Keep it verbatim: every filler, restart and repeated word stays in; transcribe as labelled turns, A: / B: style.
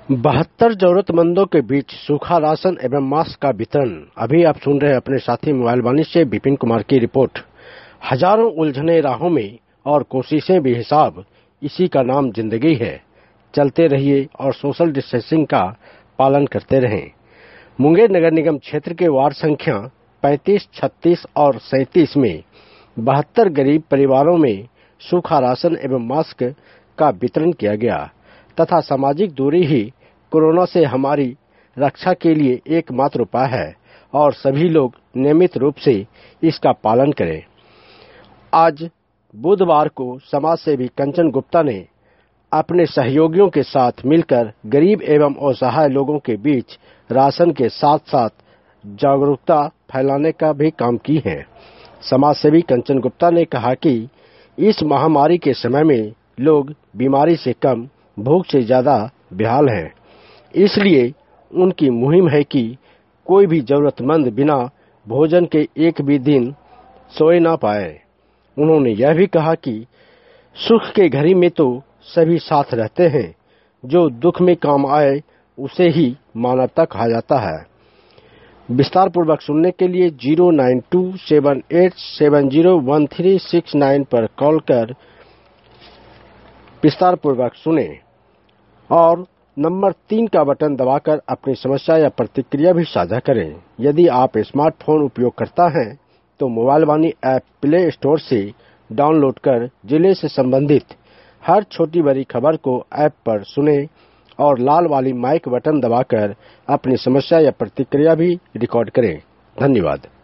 A: बहत्तर जरूरतमंदों के बीच सूखा राशन एवं मास्क का वितरण। अभी आप सुन रहे हैं अपने साथी मोबाइल वाणी से विपिन कुमार की रिपोर्ट। हजारों उलझने राहों में और कोशिशें बेहिसाब, इसी का नाम जिंदगी है। चलते रहिए और सोशल डिस्टेंसिंग का पालन करते रहें। मुंगेर नगर निगम क्षेत्र के वार्ड संख्या पैंतीस, छत्तीस और सैंतीस में बहत्तर गरीब परिवारों में सूखा राशन एवं मास्क का वितरण किया गया तथा सामाजिक दूरी ही कोरोना से हमारी रक्षा के लिए एकमात्र उपाय है और सभी लोग नियमित रूप से इसका पालन करें। आज बुधवार को समाज सेवी कंचन गुप्ता ने अपने सहयोगियों के साथ मिलकर गरीब एवं असहाय लोगों के बीच राशन के साथ साथ जागरूकता फैलाने का भी काम की है। समाज सेवी कंचन गुप्ता ने कहा कि इस महामारी के समय में लोग बीमारी से कम, भूख से ज्यादा बेहाल हैं। इसलिए उनकी मुहिम है कि कोई भी जरूरतमंद बिना भोजन के एक भी दिन सोए ना पाए। उन्होंने यह भी कहा कि सुख के घड़ी में तो सभी साथ रहते हैं, जो दुख में काम आए उसे ही मानवता कहा जाता है। विस्तार पूर्वक सुनने के लिए zero nine two seven eight seven zero one three six nine पर कॉल कर विस्तार पूर्वक सुने और नंबर तीन का बटन दबाकर अपनी समस्या या प्रतिक्रिया भी साझा करें। यदि आप स्मार्टफोन उपयोग करता हैं तो mobile Vaani app play store से डाउनलोड कर जिले से संबंधित हर छोटी बड़ी खबर को ऐप पर सुने और लाल वाली माइक बटन दबाकर अपनी समस्या या प्रतिक्रिया भी रिकॉर्ड करें। धन्यवाद।